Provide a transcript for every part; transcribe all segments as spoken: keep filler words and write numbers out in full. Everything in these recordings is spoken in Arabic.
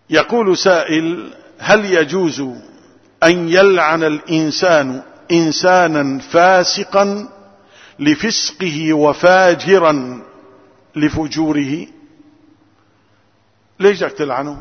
يقول سائل: هل يجوز أن يلعن الإنسان إنسانا فاسقا لفسقه وفاجرا لفجوره؟ ليش بدك تلعنه؟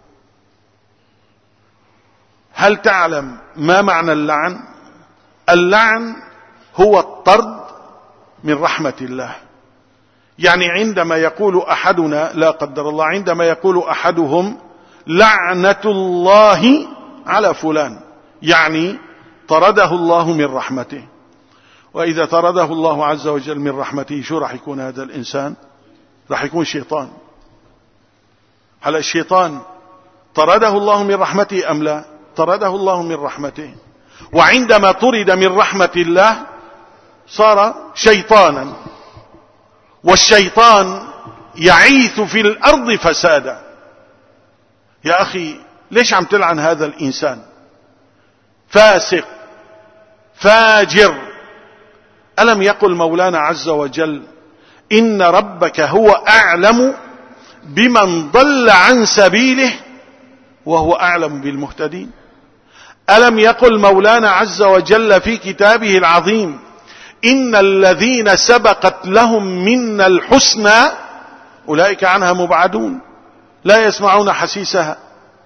هل تعلم ما معنى اللعن؟ اللعن هو الطرد من رحمة الله. يعني عندما يقول أحدنا، لا قدر الله، عندما يقول أحدهم لعنة الله على فلان، يعني طرده الله من رحمته. وإذا طرده الله عز وجل من رحمته، شو راح يكون هذا الإنسان؟ راح يكون شيطان. هل الشيطان طرده الله من رحمته أم لا؟ طرده الله من رحمته. وعندما طرد من رحمة الله صار شيطانا، والشيطان يعيث في الأرض فسادا. يا أخي، ليش عم تلعن هذا الإنسان؟ فاسق فاجر. ألم يقل مولانا عز وجل: إن ربك هو أعلم بمن ضل عن سبيله وهو أعلم بالمهتدين؟ ألم يقل مولانا عز وجل في كتابه العظيم: إن الذين سبقت لهم منا الحسنى أولئك عنها مبعدون لا يسمعون حسيسها.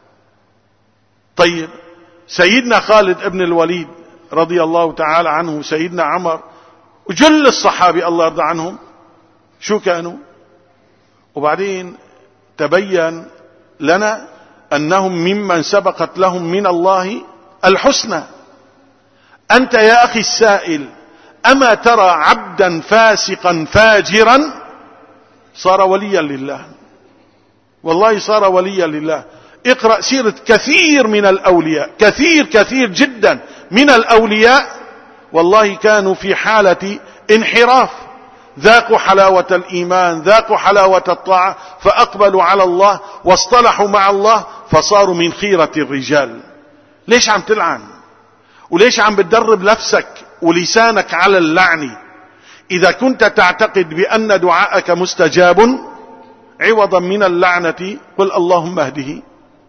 طيب، سيدنا خالد ابن الوليد رضي الله تعالى عنه، سيدنا عمر، وجل الصحابي الله يرضى عنهم، شو كانوا؟ وبعدين تبين لنا أنهم ممن سبقت لهم من الله الحسنى. أنت يا أخي السائل، أما ترى عبدا فاسقا فاجرا صار وليا لله؟ والله صار وليا لله. اقرأ سيرة كثير من الأولياء، كثير كثير جدا من الأولياء، والله كانوا في حالة انحراف، ذاقوا حلاوة الإيمان، ذاقوا حلاوة الطاعة، فأقبلوا على الله واصطلحوا مع الله فصاروا من خيرة الرجال. ليش عم تلعن؟ وليش عم بتدرب نفسك ولسانك على اللعن؟ إذا كنت تعتقد بأن دعاءك مستجاب، عوضا من اللعنة قل اللهم اهده،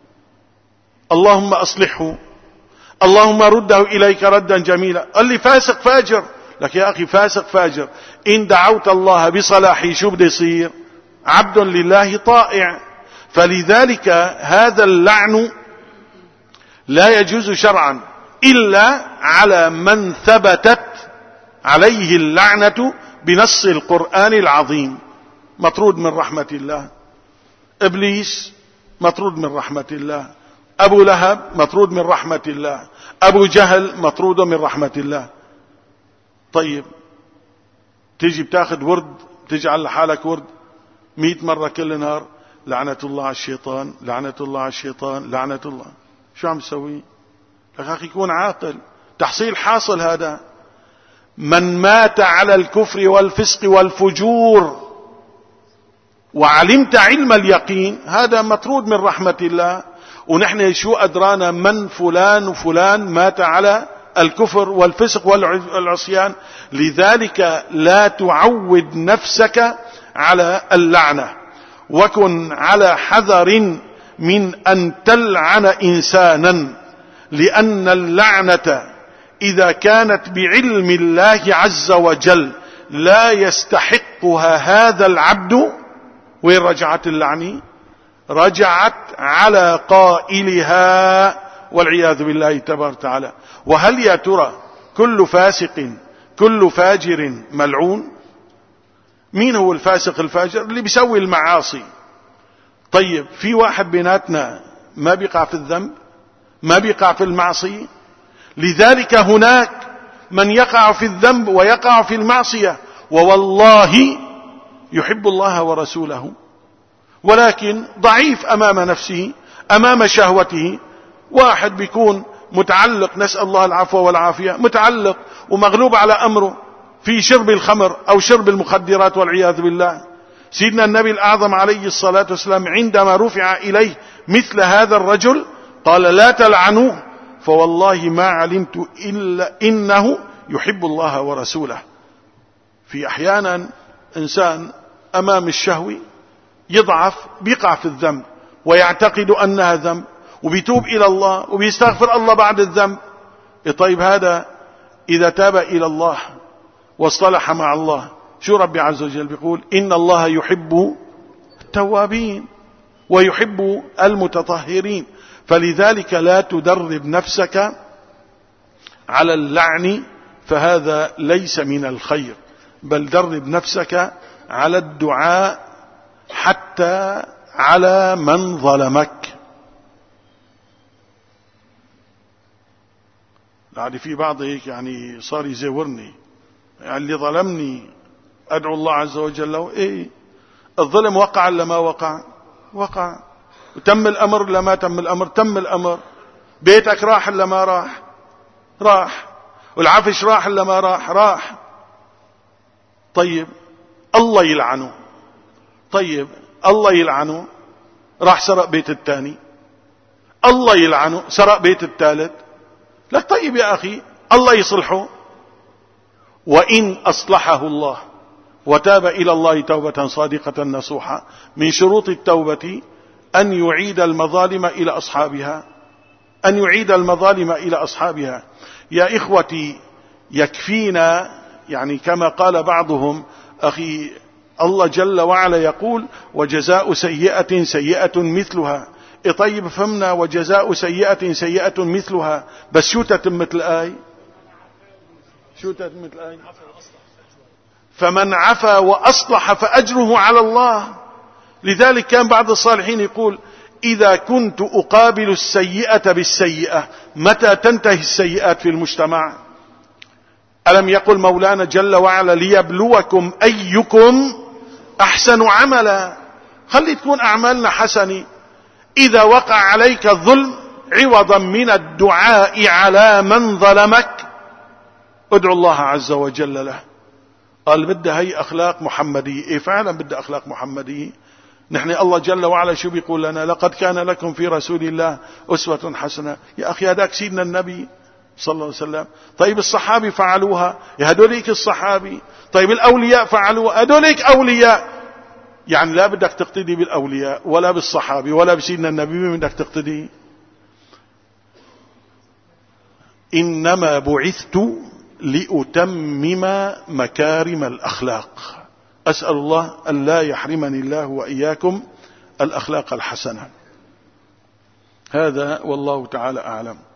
اللهم أصلحه، اللهم رده إليك ردا جميلا. قال لي فاسق فاجر. لك يا أخي، فاسق فاجر إن دعوت الله بصلاحه شو بده يصير؟ عبد لله طائع. فلذلك هذا اللعن لا يجوز شرعا إلا على من ثبتت عليه اللعنة بنص القرآن العظيم. مطرود من رحمة الله. إبليس مطرود من رحمة الله. أبو لهب مطرود من رحمة الله. أبو جهل مطرود من رحمة الله. طيب، تيجي بتاخد ورد، تجعل لحالك ورد مئة مرة كل نهار: لعنة الله على الشيطان، لعنة الله على الشيطان، لعنة الله. شو عم تسوي؟ لك أخي يكون عاقل. تحصيل حاصل هذا. من مات على الكفر والفسق والفجور وعلمت علم اليقين، هذا مطرود من رحمة الله. ونحن شو أدرانا من فلان وفلان مات على الكفر والفسق والعصيان؟ لذلك لا تعود نفسك على اللعنة، وكن على حذر من أن تلعن إنسانا، لأن اللعنة إذا كانت بعلم الله عز وجل لا يستحقها هذا العبد. وين رجعت اللعنة؟ رجعت على قائلها والعياذ بالله تبارك وتعالى. وهل يا ترى كل فاسق كل فاجر ملعون؟ مين هو الفاسق الفاجر؟ اللي بيسوي المعاصي. طيب، في واحد بيناتنا ما بيقع في الذنب، ما بيقع في المعصية؟ لذلك هناك من يقع في الذنب ويقع في المعصية ووالله يحب الله ورسوله، ولكن ضعيف أمام نفسه، أمام شهوته. واحد بيكون متعلق، نسأل الله العفو والعافية، متعلق ومغلوب على أمره في شرب الخمر أو شرب المخدرات والعياذ بالله. سيدنا النبي الأعظم عليه الصلاة والسلام عندما رفع إليه مثل هذا الرجل قال: لا تلعنوه فوالله ما علمت إلا إنه يحب الله ورسوله. في أحيانا إنسان أمام الشهوة يضعف، بيقع في الذنب، ويعتقد أنها ذنب وبيتوب إلى الله وبيستغفر الله بعد الذنب. طيب هذا إذا تاب إلى الله واصطلح مع الله، شو ربي عز وجل بيقول؟ إن الله يحب التوابين ويحب المتطهرين. فلذلك لا تدرب نفسك على اللعن، فهذا ليس من الخير، بل درب نفسك على الدعاء حتى على من ظلمك. يعني في بعض هيك يعني صار يزورني، يعني اللي ظلمني أدعو الله عز وجل له. إيه الظلم وقع ولا ما وقع؟ وقع. وتم الأمر ولا ما تم الأمر؟ تم الأمر. بيتك راح ولا ما راح؟ راح. والعفش راح ولا ما راح؟ راح. طيب الله يلعنه. طيب الله يلعنه راح سرق بيت الثاني، الله يلعنه سرق بيت الثالث. لك طيب يا أخي الله يصلحه. وإن أصلحه الله وتاب إلى الله توبة صادقة نصوحا، من شروط التوبة أن يعيد المظالم إلى أصحابها، أن يعيد المظالم إلى أصحابها. يا إخوتي يكفينا، يعني كما قال بعضهم، أخي الله جل وعلا يقول وجزاء سيئة سيئة مثلها. إيه طيب فهمنا وجزاء سيئة سيئة مثلها، بس شو تتم مثل الآية؟ شو تتم مثل الآية؟ فمن عفا وأصلح فأجره على الله. لذلك كان بعض الصالحين يقول إذا كنت أقابل السيئة بالسيئة متى تنتهي السيئات في المجتمع؟ ألم يقل مولانا جل وعلا ليبلوكم أيكم أحسن عملا؟ خلي تكون أعمالنا حسنة. إذا وقع عليك الظلم عوضا من الدعاء على من ظلمك ادعو الله عز وجل له. قال بدها هي أخلاق محمدية. إيه فعلا بدها أخلاق محمدية. نحن الله جل وعلا شو بيقول لنا؟ لقد كان لكم في رسول الله أسوة حسنة. يا أخي هذاك سيدنا النبي صلى الله عليه وسلم. طيب الصحابي فعلوها، هدوليك الصحابي. طيب الأولياء فعلوها، هدوليك أولياء. يعني لا بدك تقتدي بالأولياء ولا بالصحابي ولا بسيدنا النبي، من بدك تقتدي؟ إنما بعثت لأتمم مكارم الأخلاق. أسأل الله أن لا يحرمني الله وإياكم الأخلاق الحسنة. هذا والله تعالى أعلم.